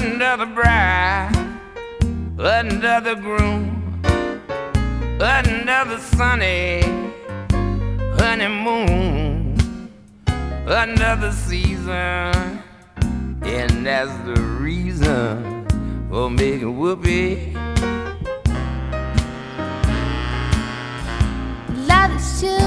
under the bride, under the groom, under the sunny honeymoon, under the season. And that's the reason for making whoopee. Love is true.